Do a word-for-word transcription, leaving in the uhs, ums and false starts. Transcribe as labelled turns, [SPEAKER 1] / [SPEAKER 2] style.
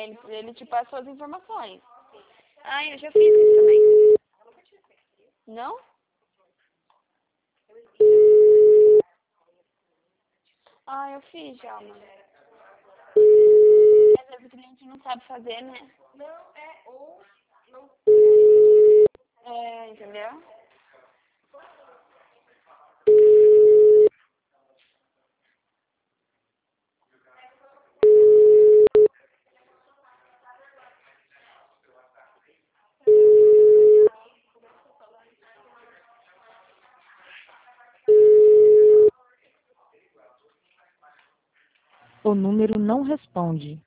[SPEAKER 1] ele, ele te passou as informações. Ah, eu já fiz isso também. Não? Ah, eu fiz já, mano. Às vezes o cliente não sabe fazer, né?
[SPEAKER 2] Não, é ou não.
[SPEAKER 1] É, entendeu?
[SPEAKER 3] O número não responde.